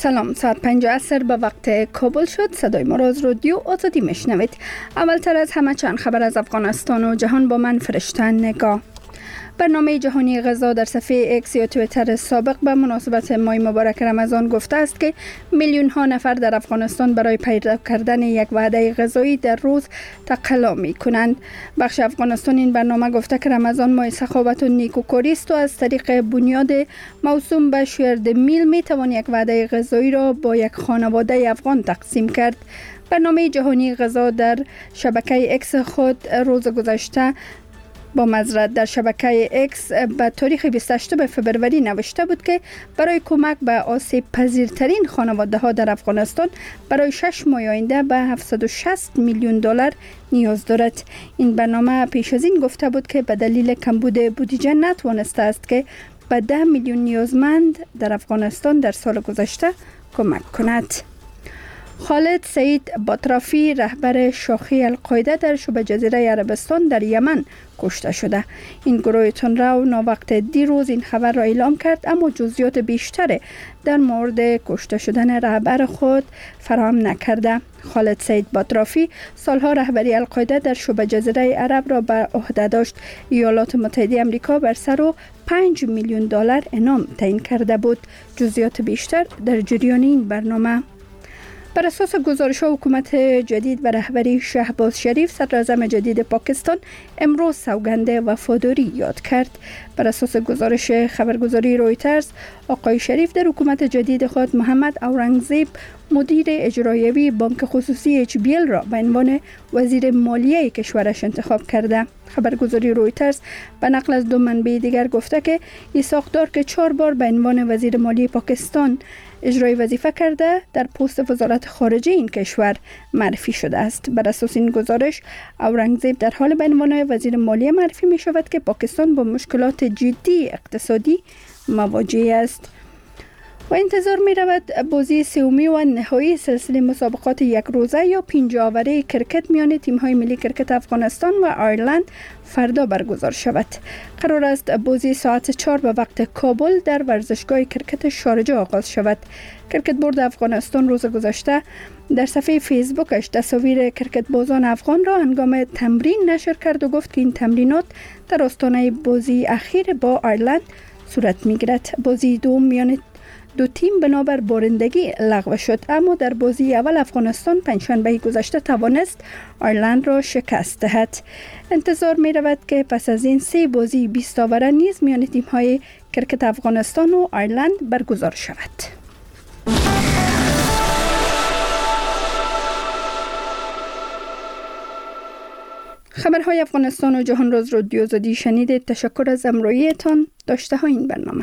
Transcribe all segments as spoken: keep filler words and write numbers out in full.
سلام، ساعت پنج عصر به وقت کابل شد. صدای ما را از رادیو آزادی میشنوید. اولتر از همه چند خبر از افغانستان و جهان با من فرشته نگاه. برنامه جهانی غذا در صفحه اکس یا توییتر سابق به مناسبت ماه مبارک رمضان گفته است که میلیون ها نفر در افغانستان برای پیدا کردن یک وعده غذایی در روز تقلا می کنند. بخش افغانستان این برنامه گفته که رمضان ماه سخاوت و نیکوکاری است و از طریق بنیاد موسوم به شیرد میل می توان یک وعده غذایی را با یک خانواده افغان تقسیم کرد. برنامه جهانی غذا در شبکه اکس خود روز گذشته با معذرت در شبکه اکس به تاریخ بیست و هشتم فوریه نوشته بود که برای کمک به آسیب پذیرترین خانواده ها در افغانستان برای شش ماه آینده به هفتصد و شصت میلیون دلار نیاز دارد. این برنامه پیش از این گفته بود که به دلیل کمبود بودجه نتوانسته است که به ده میلیون نیازمند در افغانستان در سال گذشته کمک کند. خالد سعید باطرافی رهبر شاخه القاعده در شبه جزیره عربستان در یمن کشته شده. این گروه تندرو ناوقت دیروز این خبر را اعلام کرد، اما جزئیات بیشتر در مورد کشته شدن رهبر خود فراهم نکرده. خالد سعید باطرافی سالها رهبری القاعده در شبه جزیره عرب را بر عهده داشت. ایالات متحده آمریکا بر سر او پنج میلیون دلار انعام تعیین کرده بود. جزئیات بیشتر در جریان این برنامه. بر اساس گزارش حکومت جدید و رهبری شهباز شریف، صدراعظم جدید پاکستان امروز سوگند وفاداری یاد کرد. بر اساس گزارش خبرگزاری رویترز، آقای شریف در حکومت جدید خود محمد اورنگزیب مدیر اجرایی بانک خصوصی اچ بی ال را به عنوان وزیر مالیه کشورش انتخاب کرده. خبرگزاری رویترز به نقل از دو منبع دیگر گفته که این ساختار که چهار بار به عنوان وزیر مالیه پاکستان اجرای وظیفه کرده، در پست وزارت خارجه این کشور معرفی شده است. بر اساس این گزارش، اورنگزیب در حال به عنوان وزیر مالیه معرفی می شود که پاکستان با مشکلات جدی اقتصادی مواجه است. و انتظار می رود بازی سومی و نهایی سلسله مسابقات یک روزه یا پنجاه اوره کرکت میان تیم های ملی کرکت افغانستان و آیرلند فردا برگزار شود. قرار است بازی ساعت چهار به وقت کابل در ورزشگاه کرکت شارجه آغاز شود. کرکت بورد افغانستان روز گذشته در صفحه فیسبوکش تصاویر کرکت بازان افغان را هنگام تمرین نشر کرد و گفت که این تمرینات در آستانه بازی اخیر با آیرلند صورت می گیرد. بازی دوم میان دو تیم بنابر بارندگی لغو شد، اما در بازی اول افغانستان پنجشنبه گذشته توانست آیرلند را شکست دهد. انتظار می رود که پس از این سه بازی بیست اوره نیز میان تیم های کرکت افغانستان و آیرلند برگزار شود. خبرهای افغانستان و جهان را از رادیو آزادی شنیدید. تشکر از همراهیتان. داشته های این برنامه.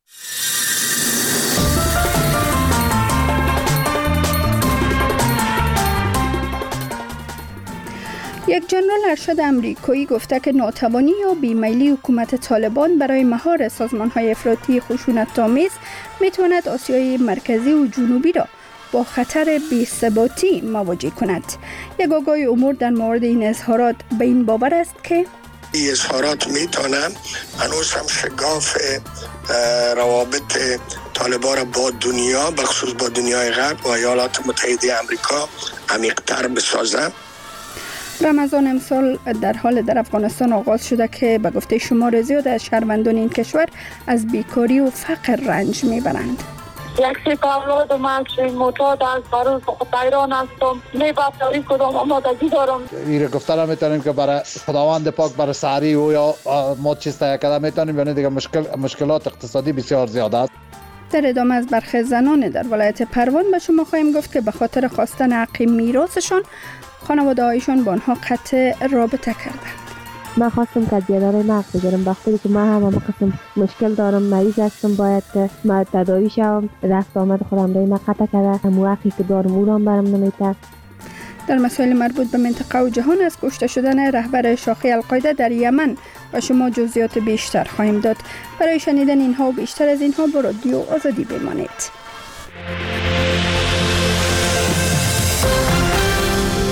یک جنرال ارشد امریکایی گفته که ناتوانی یا بیمیلی حکومت طالبان برای مهار سازمان‌های افراطی خشونت‌آمیز می‌تواند آسیای مرکزی و جنوبی را با خطر بی‌ثباتی مواجه کند. یک آگاهی امور در مورد این اظهارات به این باور است که این اظهارات میتونه هنوز هم شگاف روابط طالبان را با دنیا، بخصوص با دنیای غرب و ایالات متحده آمریکا عمیق‌تر بسازه. رمضان امسال در حال در افغانستان آغاز شده که به گفته شمار زیاد از شهروندان این کشور از بیکاری و فقر رنج میبرند. یک سیپ اولاد من معتاد از برای خطایران هستم، میبافتاری کدام آمادگی دارم. این گفته را میتونیم که برای خداوند پاک برای سحری و یا ما چیز تهیه کرده میتونیم، یعنی دیگه مشکل مشکلات اقتصادی بسیار زیاد است. در ادامه از برخی زنان در ولایت پروان به شما خواهیم گفت که به خاطر خواستن حق میراثشان خانواده هایشان با آنها قطع رابطه کردند. من خواستم که دیدار نقد بگیرم، بخاطر که من هم همه قسم مشکل دارم، مریض هستم، باید که من تداوی شوم، رفت آمد خودم رای نقطع کرده، همون حقی که دارم او را برم نمیده. در مسائل مربوط به منطقه و جهان از کشته شدن رهبر شاخه القاعده در یمن و شما جزئیات بیشتر خواهیم داد. برای شنیدن اینها و بیشتر از اینها با رادیو آزادی بمانید.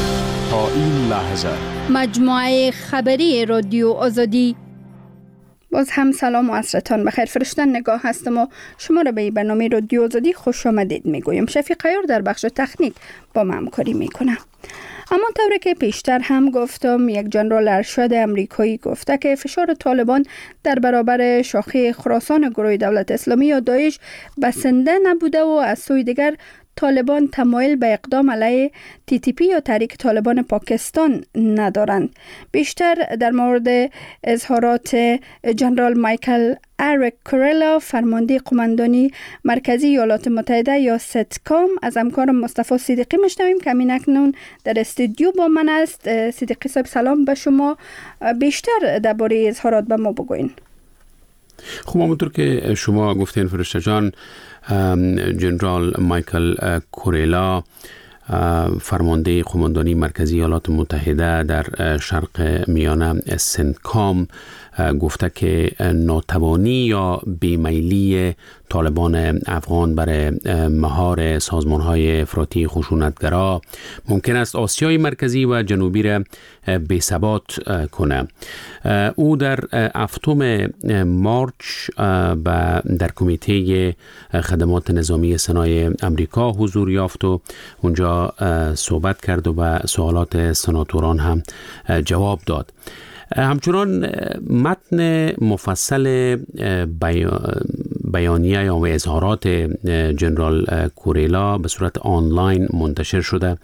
تا این لحظه مجموعه خبری رادیو آزادی باز هم سلام و عصرتان بخیر. فرشتن نگاه هستم و شما را به برنامه رادیو آزادی خوش آمدید میگویم. شفیق عیار در بخش تکنیک با ما همکاری میکنه. اما طوری که پیشتر هم گفتم، یک جنرال ارشد امریکایی گفته که فشار طالبان در برابر شاخه خراسان گروه دولت اسلامی یا داعش بسنده نبوده و از سوی دیگر طالبان تمایل به اقدام علیه تی تی پی یا تحریک طالبان پاکستان ندارند. بیشتر در مورد اظهارات جنرال مایکل اریک کوریلا، فرمانده قماندانی مرکزی ایالات متحده یا ستکام، از همکارم مصطفی صدیقی میشنویم که همین اکنون در استودیو با من است. صدیقی صاحب سلام به شما. بیشتر درباره اظهارات به ما بگوین. خب همونطور که شما گفتین فرشته جان، جنرال مایکل کوریلا، فرمانده قماندانی مرکزی ایالات متحده در شرق میانه سنتکام، گفته که ناتوانی یا بیمیلی طالبان افغان برای مهار سازمان‌های افراطی خشونتگرا ممکن است آسیای مرکزی و جنوبی را بی‌ثبات کنه. او در هفتم مارچ در کمیته خدمات نظامی سنای امریکا حضور یافت و اونجا صحبت کرد و به سوالات سناتوران هم جواب داد. همچنان متن مفصل بیانیه یا اظهارات جنرال کوریلا به صورت آنلاین منتشر شده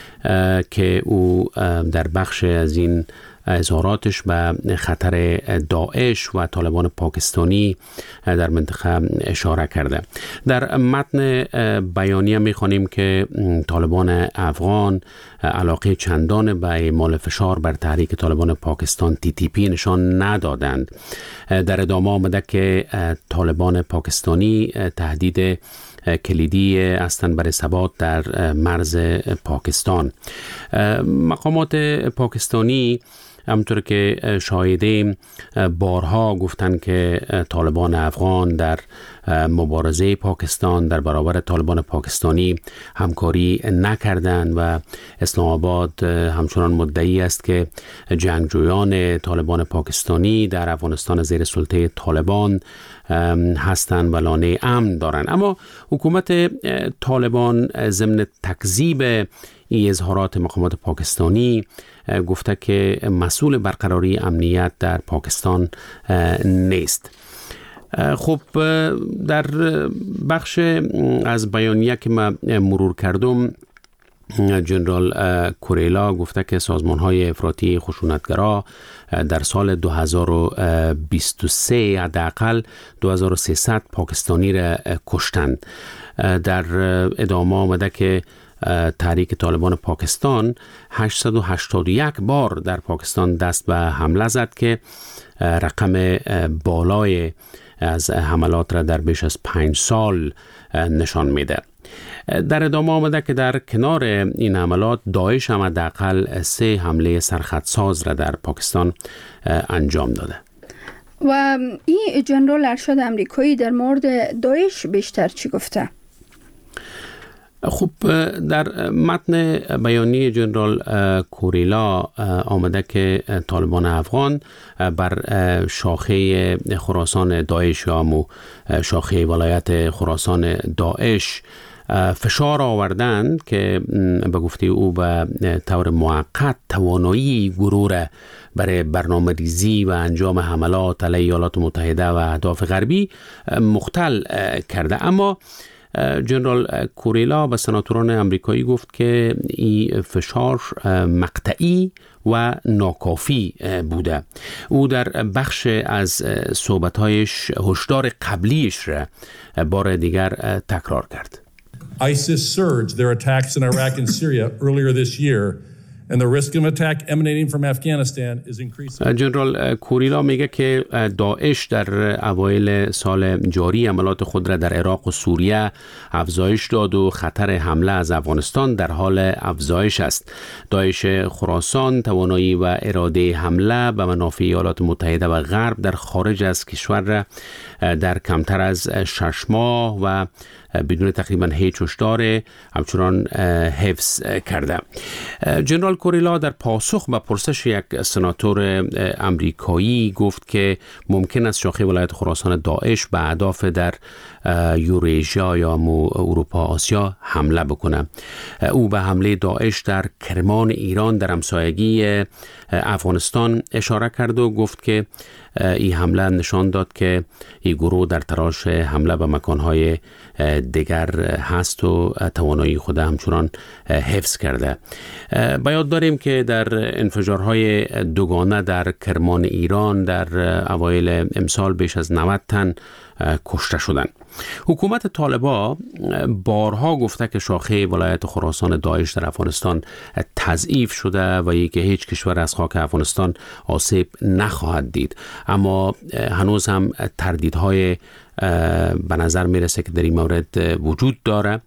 که او در بخش از این اظهاراتش به خطر داعش و طالبان پاکستانی در منطقه اشاره کرده. در متن بیانیه می‌خوانیم که طالبان افغان علاقه چندان به اعمال فشار بر تحریک طالبان پاکستان تی تی پی نشان ندادند. در ادامه آمده که طالبان پاکستانی تهدید کلیدی هستند برای ثبات در مرز پاکستان. مقامات پاکستانی همونطور که شاهدیم بارها گفتند که طالبان افغان در مبارزه پاکستان در برابر طالبان پاکستانی همکاری نکردند و اسلام آباد همچنان مدعی است که جنگجویان طالبان پاکستانی در افغانستان زیر سلطه طالبان هستند و لانه امن دارند. اما حکومت طالبان ضمن تکذیب این اظهارات مقامات پاکستانی گفته که مسئول برقراری امنیت در پاکستان نیست. خب در بخش از بیانیه که من مرور کردم، جنرال کوریلا گفته که سازمان‌های افراطی خشونتگرا در سال دو هزار و بیست و سه حداقل دو هزار و سیصد پاکستانی را کشتند. در ادامه آمده که تحریک طالبان پاکستان هشتصد و هشتاد و یک بار در پاکستان دست به حمله زد که رقم بالای از حملات را در بیش از پنج سال نشان میده. در ادامه آمده که در کنار این حملات داعش هم حداقل سه حمله سرخطساز را در پاکستان انجام داده. و این جنرال ارشد امریکایی در مورد داعش بیشتر چی گفته؟ خب در متن بیانیه جنرال کوریلا آمده که طالبان افغان بر شاخه خراسان داعش یا مو شاخه ولایت خراسان داعش فشار آوردند که به گفته او به طور موقت توانایی گروه برای برنامه ریزی و انجام حملات علیه ایالات متحده و اهداف غربی مختل کرده. اما جنرال کوریلا به سناتوران امریکایی گفت که این فشار مقطعی و ناکافی بوده. او در بخش از صحبت‌هایش هشدار قبلیش را بار دیگر تکرار کرد. ISIS surged their attacks in Iraq and Syria earlier this year. And the risk of attack emanating from Afghanistan is increasing. جنرال کوریلا میگه که داعش در اوایل سال جاری عملات خود را در عراق و سوریه افزایش داد و خطر حمله از افغانستان در حال افزایش است. داعش خراسان توانایی و اراده حمله به منافع ایالات متحده و غرب در خارج از کشور را در کمتر از شش ماه و بدون تقریبا هیچ هشدار همچنان حفظ کرده. جنرال کوریلا در پاسخ به پرسش یک سناتور امریکایی گفت که ممکن است شاخه ولایت خراسان داعش به اهداف در یوریژیا یا اروپا آسیا حمله بکنه. او به حمله داعش در کرمان ایران در همسایگی افغانستان اشاره کرد و گفت که این حمله نشان داد که این گروه در تلاش حمله به مکانهای دیگر هست و توانایی خود همچنان حفظ کرده. با یاد داریم که در انفجارهای دوگانه در کرمان ایران در اوایل امسال بیش از نود تن کشته شدند. حکومت طالبان بارها گفته که شاخه ولایت خراسان داعش در افغانستان تضعیف شده و اینکه هیچ کشور از خاک افغانستان آسیب نخواهد دید، اما هنوز هم تردیدهای به نظر میرسه که در این مورد وجود داره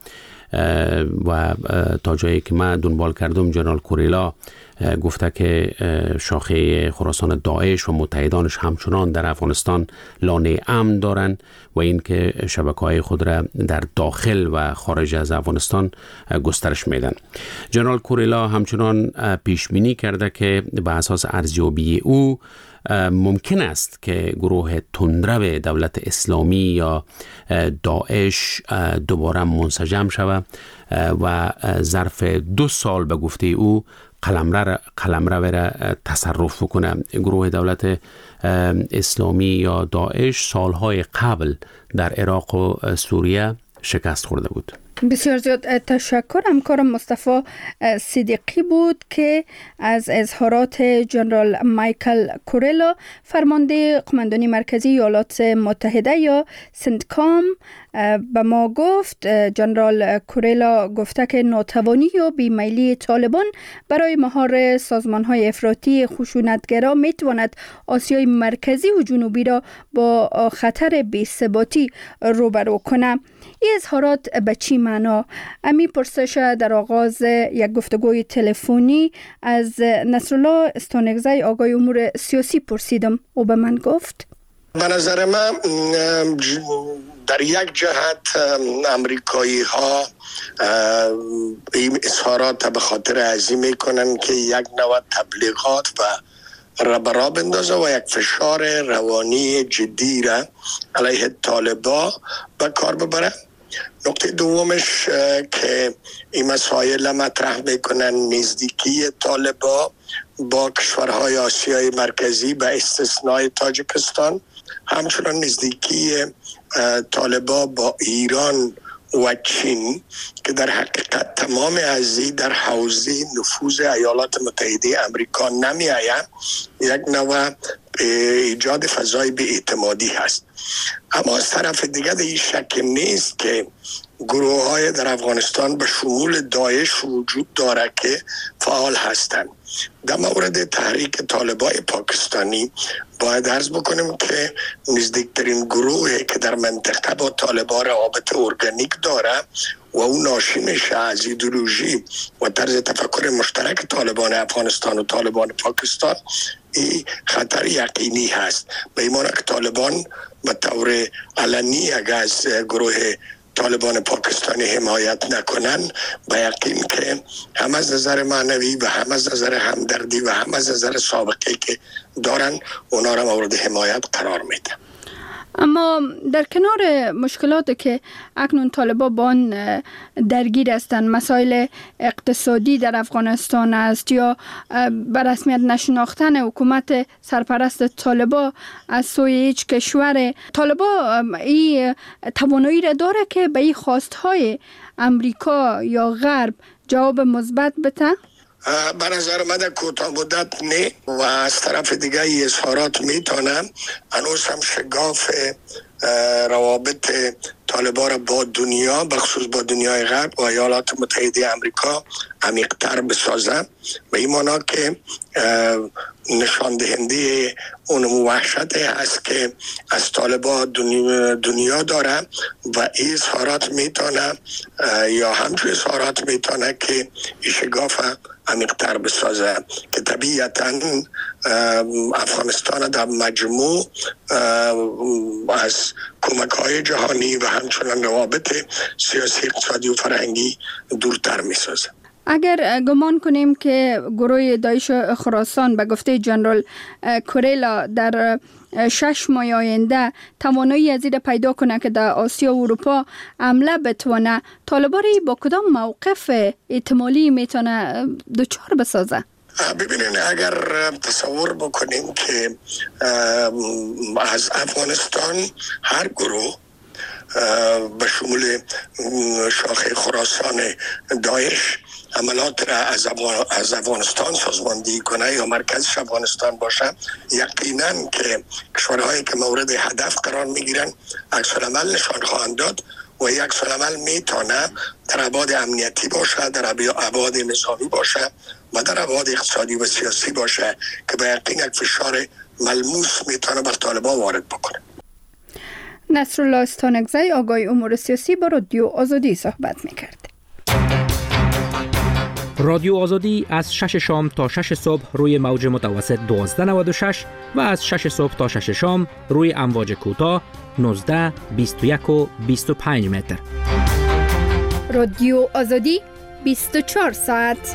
و تا جایی که من دنبال کردم جنرال کوریلا گفته که شاخه خراسان داعش و متحدانش همچنان در افغانستان لانه امن دارند و اینکه شبکه‌های خود را در داخل و خارج از افغانستان گسترش میدن. جنرال کوریلا همچنان پیش بینی کرده که به اساس ارزیابی او ممکن است که گروه تندرو دولت اسلامی یا داعش دوباره منسجم شود و ظرف دو سال به گفته او قلمرو قلمرو را تصرف کنه. گروه دولت اسلامی یا داعش سالهای قبل در عراق و سوریه شکست خورده بود. بسیار زیاد تشکر. همکارم مصطفی صدیقی بود که از اظهارات جنرال مایکل کوریلا فرمانده قماندانی مرکزی ایالات متحده یا سنتکام به ما گفت. جنرال کوریلا گفته که ناتوانی یا بیمیلی طالبان برای مهار سازمان‌های افراطی خشونتگرا میتواند آسیای مرکزی و جنوبی را با خطر بی‌ثباتی روبرو کنه. این اظهارات به چی معنا؟ امی پرسش در آغاز یک گفتگوی تلفنی از نصرالله استانگزی آقای امور سیاسی پرسیدم و به من گفت به نظر من در یک جهت امریکایی ها این اظهارات به خاطر ازی میکنن که یک نوع تبلیغات و ربرا بندازه و یک فشار روانی جدی را علیه طالبان به کار ببره. نکته دومش که این مسائل مطرح میکنن نزدیکی طالبان با کشورهای آسیای مرکزی به استثنای تاجیکستان، همچنان نزدیکی طالبان با ایران و چین که در حقیقت تمام ازی در حوزه نفوذ ایالات متحده امریکا نمی آید، یک نوع ایجاد فضای بی‌اعتمادی هست. اما از طرف دیگر این شک نیست که گروه های در افغانستان به شمول داعش وجود داره که فعال هستند. در مورد تحریک طالبان پاکستانی باید عرض بکنیم که نزدیکترین گروهی که در منطقه با طالبان روابط ارگانیک داره و اون ناشی میشه از ایدئولوژی و طرز تفکر مشترک طالبان افغانستان و طالبان پاکستان، این خطر یقینی هست. به این معنی که طالبان به طور علنی اگر از گروه طالبان پاکستانی حمایت نکنن، به یقین که هم از نظر معنوی و هم از نظر همدردی و هم از نظر سابقه که دارن اونا را مورد حمایت قرار میده. اما در کنار مشکلاتی که اکنون طالبان با آن درگیر هستند، مسائل اقتصادی در افغانستان است یا به رسمیت نشناختن حکومت سرپرست طالبان از سوی هیچ کشور، طالبان این توانایی را داره که به این خواستهای امریکا یا غرب جواب مثبت بده؟ به نظر من در کوتاه مدت نه، و از طرف دیگه ای اظهارات میتونم هنوز هم شگاف روابط طالبان با دنیا بخصوص با دنیای غرب و ایالات متحده امریکا عمیق‌تر بسازه. به این معنا که نشان دهنده اون وحشت هست که از طالبان دنیا, دنیا داره و این اظهارات میتونه یا همچون اظهارات میتونه که این شگاف عمیق‌تر بسازه که طبیعتاً افغانستان در مجموع از کمک های جهانی و همچنان روابط سیاسی، اقتصادی و فرهنگی دورتر می سازه. اگر گمان کنیم که گروه داعش خراسان به گفته جنرال کوریلا در شش ماه آینده توانایی از این پیدا کنه که در آسیا و اروپا حمله بتونه، طالبان با کدام موقف احتمالی میتونه دچار بسازه؟ ببینین، اگر تصور بکنیم که از افغانستان هر گروه به شمول شاخه خراسان داعش عملات را از از افغانستان سازماندهی کنه یا مرکزش افغانستان باشه، یقینا که کشورهایی که مورد هدف قرار میگیرن عکس‌العمل نشان خواهند داد و یک عکس‌العمل میتونه در ابعاد امنیتی باشه، در ابعاد نظامی باشه و در ابعاد اقتصادی و سیاسی باشه که به یقین یک فشار ملموس میتونه بر طالبان وارد بکنه. نصرالله استانکزی آگاه امور سیاسی با رادیو آزادی صحبت میکرد. رادیو آزادی از شش شام تا شش صبح روی موج متوسط دوازده نود و شش و از شش صبح تا شش شام روی امواج کوتاه نوزده، بیست و یک و بیست و پنج متر. رادیو آزادی بیست و چهار ساعت.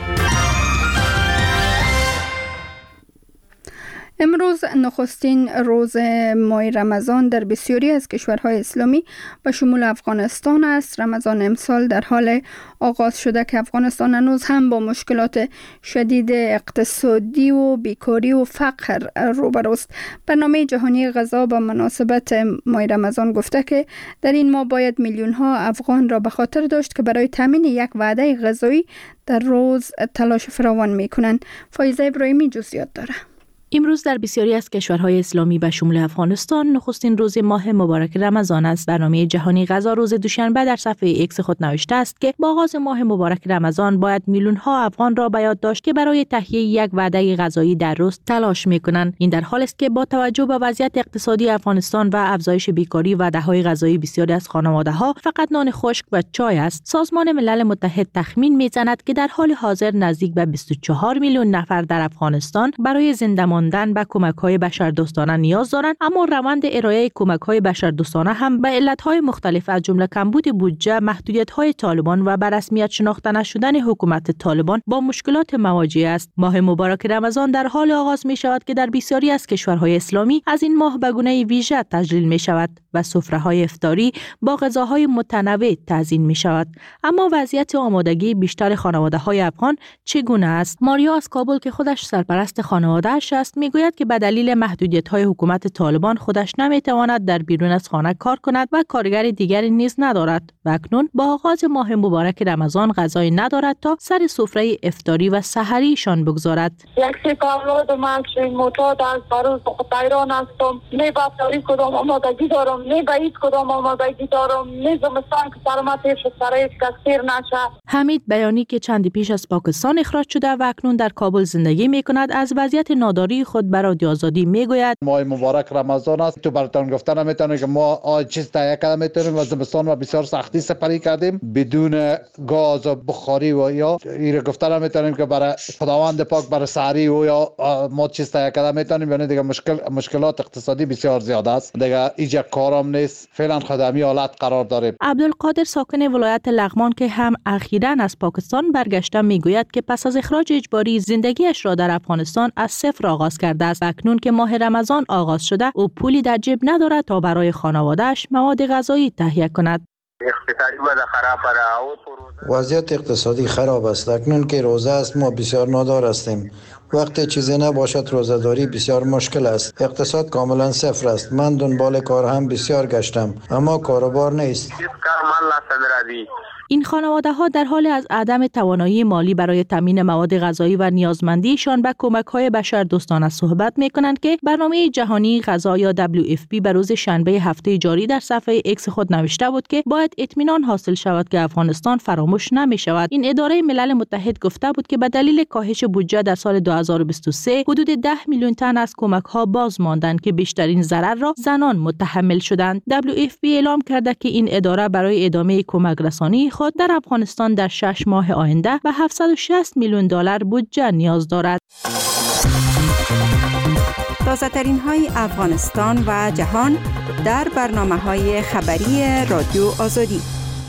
امروز نخستین روز ماه رمضان در بسیاری از کشورهای اسلامی به شمول افغانستان است. رمضان امسال در حال آغاز شده که افغانستان هنوز هم با مشکلات شدید اقتصادی و بیکاری و فقر روبروست. برنامه جهانی غذا به مناسبت ماه رمضان گفته که در این ماه باید میلیون ها افغان را به خاطر داشت که برای تامین یک وعده غذایی در روز تلاش فراوان میکنند. فایزه ابراهیمی جزئیات داره. امروز در بسیاری از کشورهای اسلامی به شمول افغانستان نخستین روز ماه مبارک رمضان است. برنامه جهانی غذا روز دوشنبه در صفحه ایکس خود نوشته است که با آغاز ماه مبارک رمضان باید میلیون ها افغان را به یاد داشت که برای تهیه یک وعده غذایی در روز تلاش میکنند. این در حالی است که با توجه به وضعیت اقتصادی افغانستان و افزایش بیکاری وعده‌های غذایی بسیاری از خانواده‌ها فقط نان خشک و چای است. سازمان ملل متحد تخمین میزند که در حال حاضر نزدیک به بیست و چهار میلیون نفر در افغانستان برای زنده ماندن به کمک‌های بشردوستانه نیاز دارند، اما روند ارائه کمک‌های بشردوستانه هم به علت‌های مختلف از جمله کمبود بودجه، محدودیت‌های طالبان و به رسمیت شناخته نشدن حکومت طالبان با مشکلات مواجه است. ماه مبارک رمضان در حال آغاز می‌شود که در بسیاری از کشورهای اسلامی از این ماه به گونه ویژه تجلیل می‌شود و سفره‌های افطاری با غذاهای متنوع تزیین می‌شود. اما وضعیت آمادگی بیشتر خانواده‌های افغان چگونه است؟ ماریا از کابل که خودش سرپرست خانواده‌اش است میگوید که به دلیل محدودیت‌های حکومت طالبان خودش نمی‌تواند در بیرون از خانه کار کند و کارگر دیگری نیز ندارد و اکنون با آغاز ماه مبارک رمضان غذایی ندارد تا سر سفره افطاری و سحریشان بگذارد. یک سه اولاد من معتاد از برای ایران هستم، نه با تاریخ کدام آمادگی دارم، نه به هیچ کدام آمادگی دارم، نه زمستان که سرما تیر شد سرای کثیر نشه. حمید بیانی که چندی پیش از پاکستان اخراج شده و اکنون در کابل زندگی می‌کند از وضعیت ناداری خود برای رادیو آزادی میگوید ماه مبارک رمضان است. تو براتون گفتن نمیتونه که ما آج چیز تهیه کردیم، میتونیم از زمستان و بسیار سختی سپری کردیم بدون گاز و بخاری و یا این گفتن نمیتونیم که برای خداوند پاک برای سحری و یا ما چیز تهیه کردیم میتونیم، یعنی دیگه مشکل مشکلات اقتصادی بسیار زیاد است، دیگه ایجا کارم نیست، فعلا خدمی حالت قرار داریم. عبدالقادر ساکن ولایت لغمان که هم اخیراً از پاکستان برگشته میگوید که پس از اخراج اجباری زندگیش را در افغانستان از صفر آغاز کرده است. اکنون که ماه رمضان آغاز شده او پولی در جیب ندارد تا برای خانواده‌اش مواد غذایی تهیه کند. وضعیت اقتصادی خراب است. اکنون که روزه است ما بسیار نادار هستیم. وقتی چیزی نباشد روزه‌داری بسیار مشکل است. اقتصاد کاملا صفر است. من دنبال کار هم بسیار گشتم اما کاروبار نیست. این خانواده ها در حال از عدم توانایی مالی برای تامین مواد غذایی و نیازمندیشان به کمک‌های بشردوستانه صحبت می‌کنند که برنامه جهانی غذا یا دبلیو اف پی به روز شنبه هفته جاری در صفحه ایکس خود نوشته بود که باید اطمینان حاصل شود که افغانستان فراموش نمی‌شود. این اداره ملل متحد گفته بود که به دلیل کاهش بودجه در سال دو هزار و بیست و سه حدود ده میلیون تن از کمک‌ها باز ماندند که بیشترین ضرر را زنان متحمل شدند. دبلیو اف پی اعلام کرده که این اداره برای ادامه کمک رسانی خود در افغانستان در شش ماه آینده به هفتصد و شصت میلیون دلار بودجه نیاز دارد. تا تازه ترین های افغانستان و جهان در برنامه های خبری رادیو آزادی.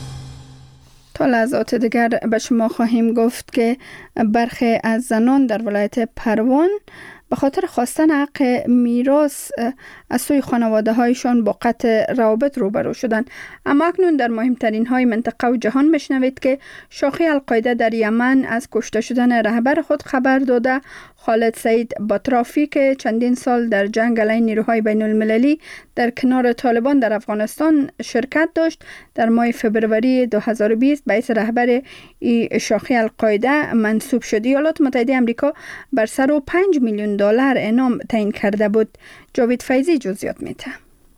تا لحظات دیگر به شما خواهیم گفت که برخی از زنان در ولایت پروان به خاطر خواستن حق میراث از سوی خانواده هایشان با قطع روابط روبرو شدند. اما اکنون در مهمترین های منطقه و جهان میشنوید که شاخه القاعده در یمن از کشته شدن رهبر خود خبر داده. خالد سعید باترافی که چندین سال در جنگ علیه نیروهای بین المللی در کنار طالبان در افغانستان شرکت داشت، در ماه فبروری دو هزار و بیست باعث رهبر ای شاخه القاعده منصوب شد. ایالات متحده آمریکا بر سر و پنج میلیون دلار انعام تعیین کرده بود. جاوید فیضی جزئیات میده.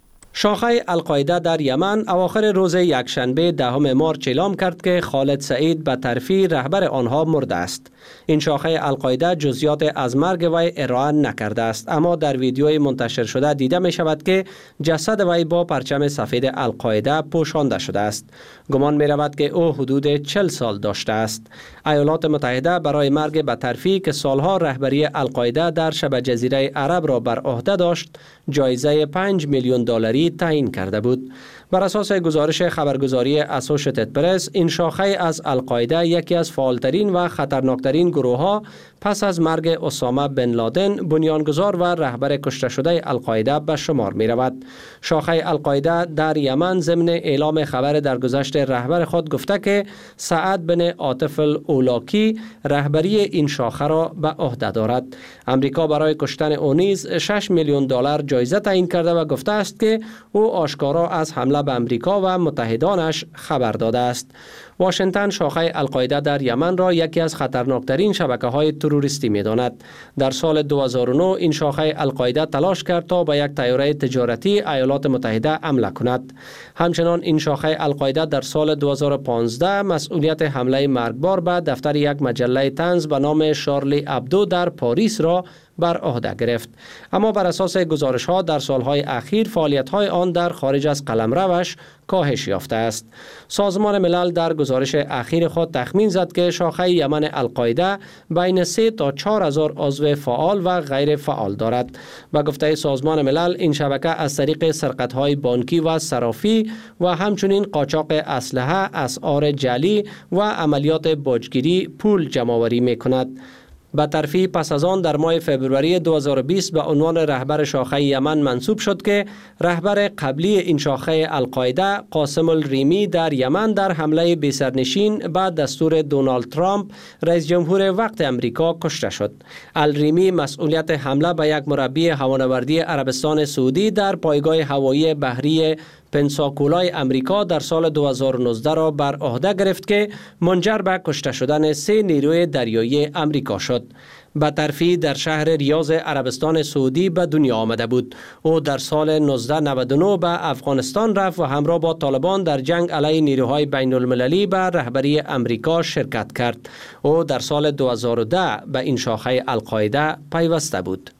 شاخه القاعده در یمن اواخر روز یکشنبه دهم مارچ اعلام کرد که خالد سعید بطرفی رهبر آنها مرده است. این شاخه القاعده جزئیات از مرگ وی ارائه نکرده است، اما در ویدیوی منتشر شده دیده می شود که جسد وی با پرچم سفید القاعده پوشانده شده است. گمان می رود که او حدود چهل سال داشته است. ایالات متحده برای مرگ بطرفی که سالها رهبری القاعده در شبه جزیره عرب را بر عهده داشت، جایزه پنج میلیون دلاری تعیین کرده بود. بر اساس گزارش خبرگزاری اسوشیتد پرس، این شاخه از القاعده یکی از فعالترین و خطرناکترین گروه‌ها پس از مرگ اسامه بن لادن بنیانگذار و رهبر کشته شده القاعده به شمار می رود. شاخه القاعده در یمن ضمن اعلام خبر درگذشت رهبر خود گفته که سعد بن عاطف الاولاکی رهبری این شاخه را به عهده دارد. امریکا برای کشتن او نیز شش میلیون دلار جایزه تعیین کرده و گفته است که او آشکارا از حمله به امریکا و متحدانش خبر داده است. واشنگتن شاخه القاعده در یمن را یکی از خطرناکترین شبکه‌های تروریستی می‌داند. در سال دو هزار و نه این شاخه القاعده تلاش کرد تا به یک طیاره تجارتی ایالات متحده حمله کند. همچنان این شاخه القاعده در سال دو هزار و پانزده مسئولیت حمله مرگبار به دفتر یک مجله طنز به نام شارلی ابدو در پاریس را بر عهده گرفت. اما بر اساس گزارش‌ها در سالهای اخیر فعالیت‌های آن در خارج از قلمروش کاهش یافته است. سازمان ملل در گزارش اخیر خود تخمین زد که شاخه یمن القاعده بین سه تا چهار هزار عضو فعال و غیر فعال دارد. با گفته سازمان ملل این شبکه از طریق سرقت‌های بانکی و صرافی و همچنین قاچاق اسلحه، اسعار جعلی و عملیات باجگیری پول جمع‌آوری می‌کند. بطرفی پس از آن در ماه فبروری دو هزار و بیست به عنوان رهبر شاخه یمن منصوب شد که رهبر قبلی این شاخه القاعده قاسم الریمی در یمن در حمله بی‌سرنشین بعد دستور دونالد ترامپ رئیس جمهور وقت امریکا کشته شد. الریمی مسئولیت حمله به یک مربی هوانوردی عربستان سعودی در پایگاه هوایی بحری پنساکولای امریکا در سال دو هزار و نوزده را بر عهده گرفت که منجر به کشته شدن سه نیروی دریایی امریکا شد. بطرفی در شهر ریاض عربستان سعودی به دنیا آمده بود. او در سال نوزده نود و نه به افغانستان رفت و همراه با طالبان در جنگ علیه نیروهای بین المللی به رهبری امریکا شرکت کرد. او در سال دو هزار و ده به این شاخه القاعده پیوسته بود.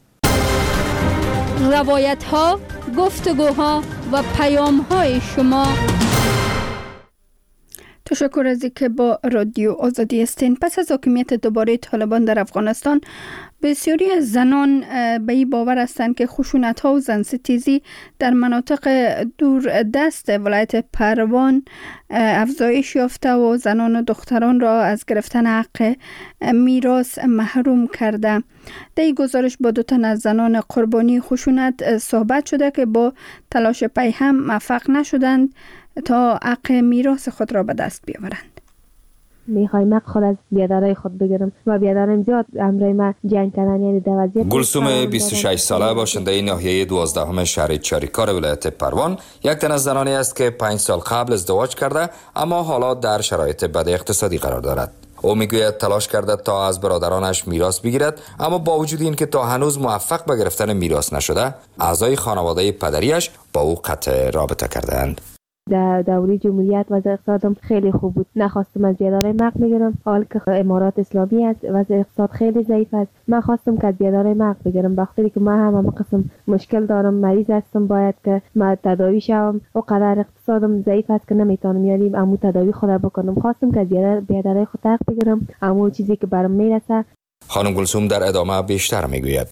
روایت ها، گفتگوها و پیام های شما. تشکر از اینکه با رادیو آزادی هستین. پس از حاکمیت دوباره طالبان در افغانستان، بسیاری از زنان به این باور هستند که خشونت ها و زنستیزی در مناطق دور دست ولایت پروان افزایش یافته و زنان و دختران را از گرفتن حق میراث محروم کرده. در این گزارش با دو تن از زنان قربانی خشونت صحبت شده که با تلاش پی هم موفق نشدند تا حق میراث خود را به دست بیاورند. میخوایم حق خود از بیادرای خود بگیرم و بیادرم زیاد امرای ما جنگ کردن، یعنی در وضعیت. گلسوم بیست و شش ساله باشنده ناحیه دوازدهم شهر چاریکار ولایت پروان یک تن از زنانی است که پنج سال قبل ازدواج کرده اما حالا در شرایط بد اقتصادی قرار دارد. او میگوید تلاش کرده تا از برادرانش میراث بگیرد، اما با وجود این که تا هنوز موفق به گرفتن میراث نشده، اعضای خانواده پدریش با او قطع رابطه کردند. در دوره جمهوریت وضع اقتصادم خیلی خوب بود. نخواستم از بیادرای مق بگیرم، حال که امارات اسلامی است وضع اقتصاد خیلی ضعیف است. من خواستم که از بیادرای مق بگیرم، وقتی که من هم هم قسم مشکل دارم، مریض هستم، باید که من تداوی شوم، و قدر اقتصادم ضعیف است که نمیتونم یعنی امو تداوی خود بکنم. خواستم که از بیادرای خود حق بگیرم، امو چیزی که برام میرسه. خانم گلسوم در ادامه بیشتر میگوید.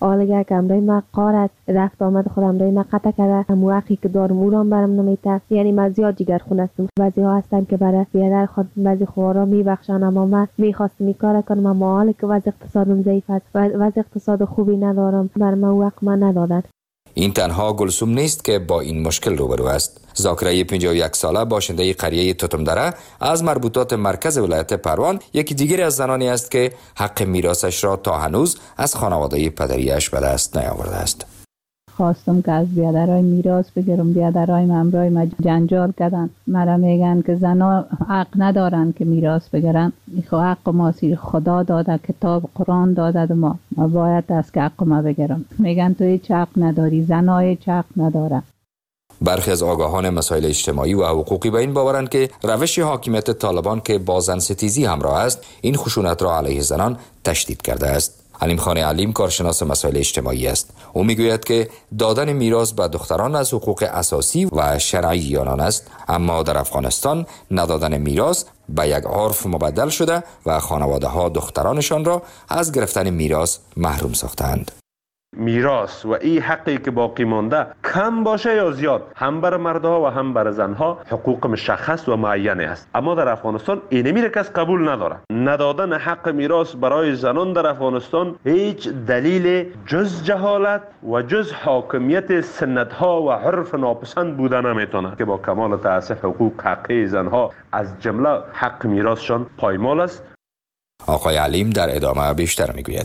حالا اگر کمرای من قار است رفت آمد خودم رای من قطع کرده هم وقتی که دارم او را برم نمیته. یعنی من زیاد جگرخون هستم. بعضی ها هستن که برای بیادر خود بعضی خوارا میبخشن، اما من میخواستم این کار کنم، اما حالا که وضع اقتصادم ضعیف است و وضع اقتصاد خوبی ندارم بر من وقت من ندادن. این تنها گلسوم نیست که با این مشکل روبرو است. ذاکره پنجاه و یک ساله باشنده قریه توتمدره از مربوطات مرکز ولایت پروان یکی دیگر از زنانی است که حق میراثش را تا هنوز از خانواده پدریش به دست نیاورده است. خواستم که از بیادرای میراث بگیرم، بیادرای ممرای ما جنجال کردن، مرا میگن که زنا حق ندارن که میراث بگیرن. میخوا حق ما سیر خدا داده، کتاب قرآن داده، ما ما باید از که حق ما بگیرم. میگن تو هیچ حق نداری، زنا هیچ حق نداره. برخی از آگاهان مسائل اجتماعی و حقوقی به این باورند که روش حاکمیت طالبان که با زن ستیزی همراه است این خشونت را علیه زنان تشدید کرده است. علیم خان علیم کارشناس مسائل اجتماعی است. او میگوید که دادن میراث به دختران از حقوق اساسی و شرعی آنان است، اما در افغانستان ندادن میراث به یک عرف مبدل شده و خانواده ها دخترانشان را از گرفتن میراث محروم ساختند. میراث و این حقی که باقی مانده کم باشه یا زیاد هم بر مردها و هم بر زنها حقوق مشخص و معین است، اما در افغانستان اینمی را کس قبول نداره. ندادن حق میراث برای زنان در افغانستان هیچ دلیل جز جهالت و جز حاکمیت سنتها و عرف ناپسند بوده نمیتونه که با کمال تأسف حقوق حقی زنها از جمله حق میراثشان پایمال است. آقای علیم در ادامه بیشتر میگوید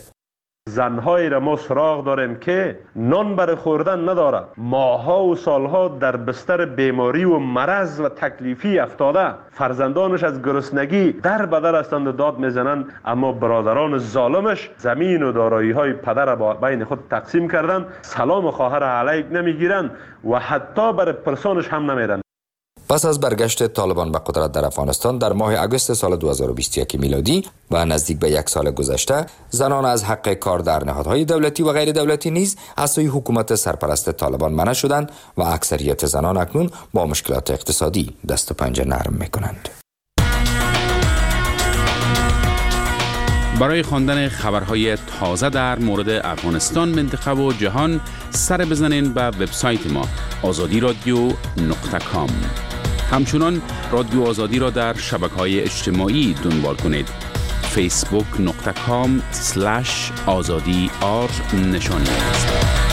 زنهایی را ما سراغ داریم که نان برای خوردن نداره، ماها و سالها در بستر بیماری و مرض و تکلیفی افتاده، فرزندانش از گرسنگی در بدر هستند داد میزنند، اما برادران ظالمش زمین و دارایی های پدر را بین خود تقسیم کردن، سلام خواهر علیک نمیگیرند و حتی برای پرسانش هم نمیدن. پس از برگشت طالبان به قدرت در افغانستان در ماه اگست سال دو هزار و بیست و یک میلادی و نزدیک به یک سال گذشته، زنان از حق کار در نهادهای دولتی و غیر دولتی نیز از سوی حکومت سرپرست طالبان منع شدند و اکثریت زنان اکنون با مشکلات اقتصادی دست و پنجه نرم میکنند. برای خواندن خبرهای تازه در مورد افغانستان، منطقه و جهان سر بزنین به وبسایت ما آزادی رادیو نقطه کام. همچنان رادیو آزادی را در شبکه‌های اجتماعی دنبال کنید. فیسبوک نقطه کام سلش آزادی آر نشانی است.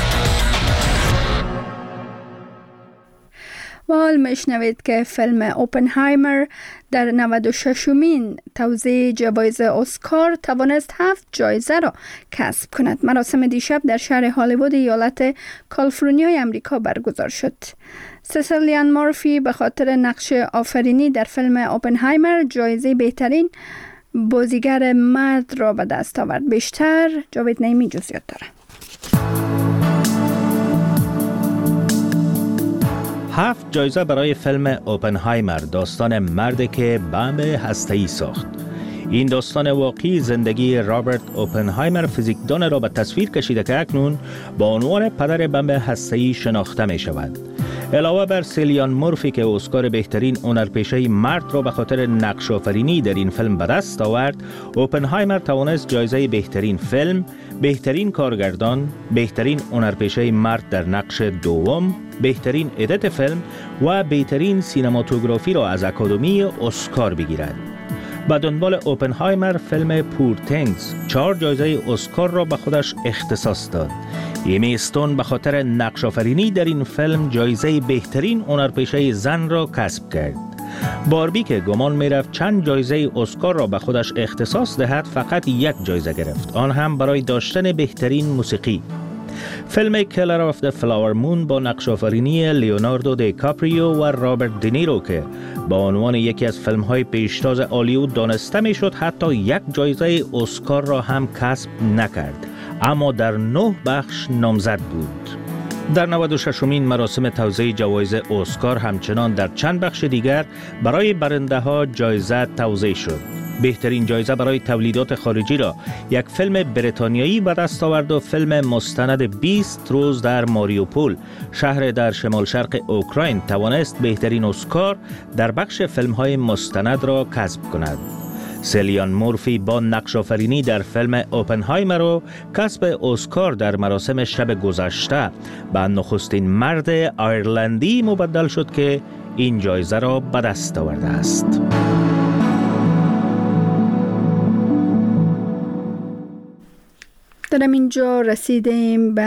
و حال میشنوید که فیلم اوپنهایمر در نود و ششمین توزیع جوایز اسکار توانست هفت جایزه را کسب کند. مراسم دیشب در شهر هالیوود ایالت کالیفرنیا امریکا برگزار شد. سیسیلیان مورفی به خاطر نقش آفرینی در فیلم اوپنهایمر جایزه بهترین بازیگر مرد را به دست آورد. بیشتر جاوید نعیمی جزئیات داره. هفت جایزه برای فیلم اوپنهایمر، داستان مردی که بمب هسته‌ای ساخت. این داستان واقعی زندگی رابرت اوپنهایمر فیزیکدان را به تصویر کشیده که اکنون با عنوان پدر بمب هسته‌ای شناخته می شود. علاوه بر سیلیان مورفی که اسکار بهترین هنرپیشه مرد را به خاطر نقش آفرینی در این فیلم به دست آورد، اوپنهایمر توانست جایزه بهترین فیلم، بهترین کارگردان، بهترین هنرپیشه مرد در نقش دوم، بهترین ادیت فیلم و بهترین سینماتوگرافی را از اکادمی اسکار بگیرد. به دنبال اوپنهایمر فیلم پور تینگز چهار جایزه اسکار را به خودش اختصاص داد. ایمی استون به خاطر نقش آفرینی در این فیلم جایزه بهترین هنرپیشه زن را کسب کرد. باربی که گمان می‌رفت چند جایزه اسکار را به خودش اختصاص دهد فقط یک جایزه گرفت، آن هم برای داشتن بهترین موسیقی. فیلم کلر آف د فلاور مون با نقش آفرینی لیوناردو دیکاپریو و رابرت دینیرو که با عنوان یکی از فیلم‌های پیشتاز هالیوود دانسته می‌شد حتی یک جایزه اسکار را هم کسب نکرد، اما در نه بخش نامزد بود. در نود و ششمین مراسم توزیع جوایز اسکار همچنان در چند بخش دیگر برای برنده ها جایزه توزیع شد. بهترین جایزه برای تولیدات خارجی را یک فیلم بریتانیایی به دست آورد و فیلم مستند بیست روز در ماریوپول، شهر در شمال شرق اوکراین، توانست بهترین اسکار در بخش فیلم های مستند را کسب کند. سلیان مورفی با نقش آفرینی در فیلم اوپنهایمر و کسب اسکار در مراسم شب گذشته به نخستین مرد آیرلندی مبدل شد که این جایزه را به دست آورده است. در اینجا رسیدیم به